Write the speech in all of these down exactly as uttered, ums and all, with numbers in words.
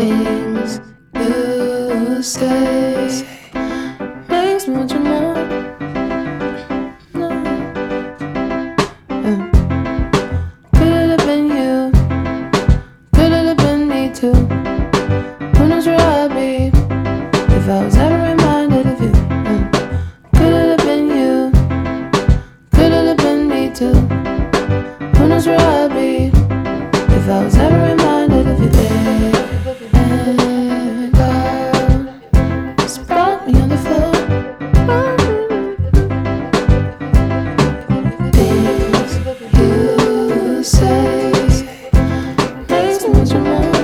things you say makes me want you more. No. Yeah. Could it have been you? Could it have been me too? Who knows where I'd be if I was ever reminded of you? Yeah. Could it have been you? Could it have been me too? Who knows where I'd be if I was ever reminded of you? And God just brought me on the floor. Things you say makes me want you more.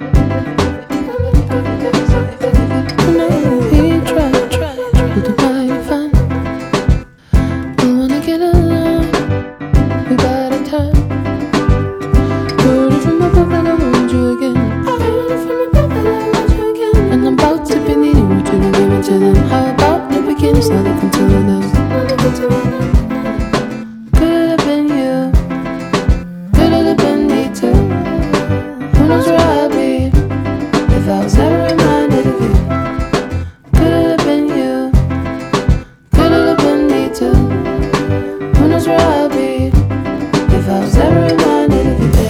I know he tried, but the mighty fine. I wanna get along. We got a time. Word it from my book and I want you again. I heard it from my book and I want you again. And I'm about to be needing what you been giving to them. How about new beginnings, now they can tell them. Could it have been you? Could it have been me too? Who knows where I'd be if I was ever reminded of you? Could it have been you? Could it have been me too? Who knows where I'd be if I was ever reminded of you?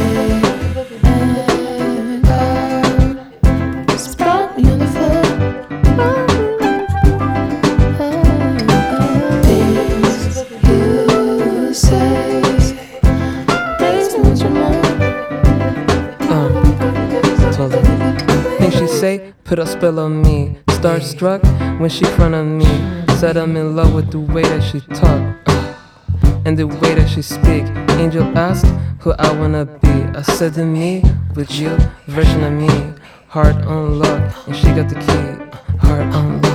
And God just brought me on the floor. Things you say makes me want you more. Uh, told her. Things she say put a spell on me. Starstruck when she front of me. Said I'm in love with the way that she talk and the way that she speak. Angel asked who I wanna be. I said to me, with you, version of me. Heart on lock, and she got the key. Heart on lock.